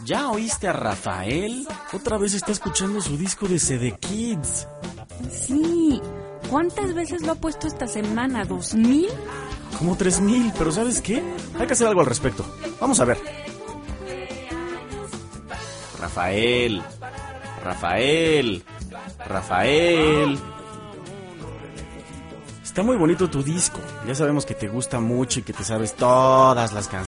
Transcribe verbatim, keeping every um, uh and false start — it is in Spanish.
¿Ya oíste a Rafael? Otra vez está escuchando su disco de C D Kids. Sí. ¿Cuántas veces lo ha puesto esta semana? ¿Dos mil? Como tres mil, pero ¿sabes qué? Hay que hacer algo al respecto. Vamos a ver. Rafael, Rafael, Rafael. Está muy bonito tu disco. Ya sabemos que te gusta mucho y que te sabes todas las canciones.